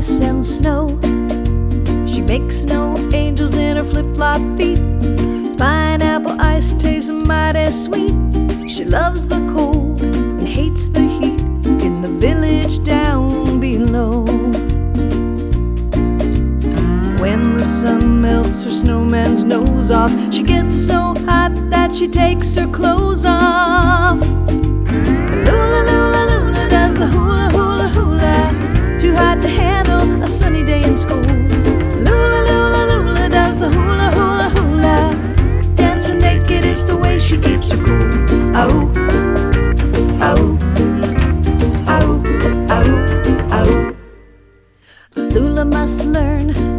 ice and snow. She makes snow angels in her flip-flop feet. Pineapple ice tastes mighty sweet. She loves the cold and hates the heat in the village down below. When the sun melts her snowman's nose off, she gets so hot that she takes her clothes off. Lula, lula, lula does the hula, hula, hula. Too hot to handle a sunny day in school. Lula, lula, lula does the hula, hula, hula. Dancing naked is the way she keeps her cool. Oh, oh, oh, oh, oh. Lula must learn